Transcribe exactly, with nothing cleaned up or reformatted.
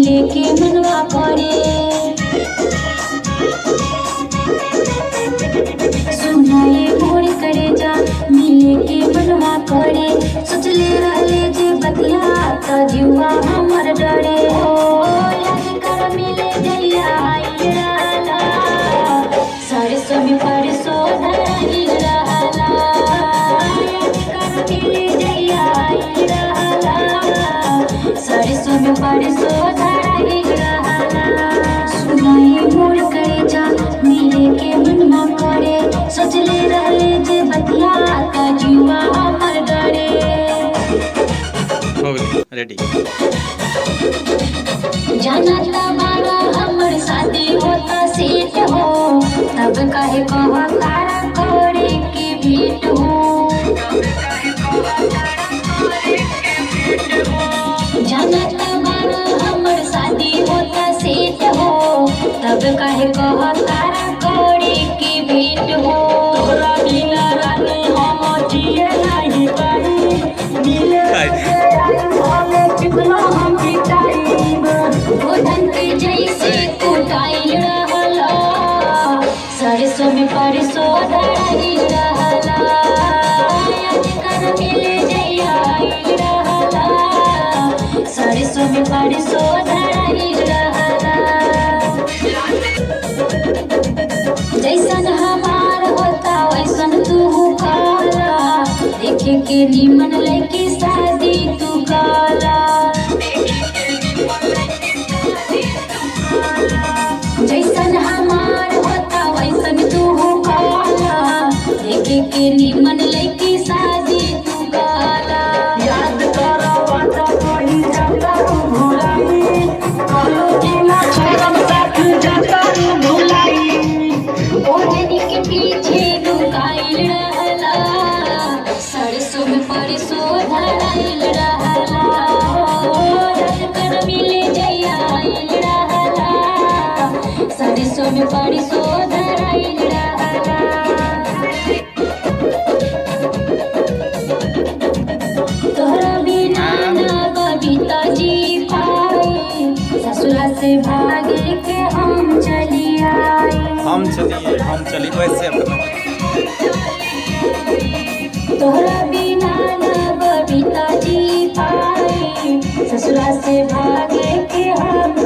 मिले के मनवा करे। सुनाए मोर करे जा मिले के मनवा करे। सोचले रहले जे बतिया त जुआ हमर डरे। ओ याद कर मिले जइया आइल रहला सरसों में परसों धराइल रहला। याद कर मिले जइया आइल रहला सरसों में परसों धराइल रहला। सुनाए मोर करे जा मिले के मनवा करे। सोचले रहले जे बतिया त जुआ हमर डरे। रेडी जाना तमारा हमर शादी होता सेट हो तब काहे कहा तारा करे के भेंट हो। जाना तमारा हमर शादी होता सेट हो तब काहे कहा तारा करे के भेंट हो। तोरा बिना रानी हम जिए नहीं पाई मिले हम बिताइब गोधन के जैसे कुटाइल रहला सरसों में परसों धराइल रहला। याद कर मिले जइया आइल रहला सरसों में परसों धराइल रहला। जैसन हमार होता वैसन तू काला देखे के निमन लड़की शादी तू काला। जैसन हमार होता वैसन तू काला देखे के निमन लड़की शादी तू काला। याद कर बात कोई जाता भुलाई कलो दिना छोड़म साथ जाता भुलाई। ओढ़नी के पीछे लुकाइल रहला सरसों में परसों धराइल रहला। याद कर मिले जइया आइल रहला सरसों में परसों धराइल रहला। तोहरा बिना ना बबीता जी पाई ससुरा से भागे के हम चली आई। हम चलिए हम चली वैसे अपना तोहरा बिना ना बबीता जी पाई ससुरा से भागे के हम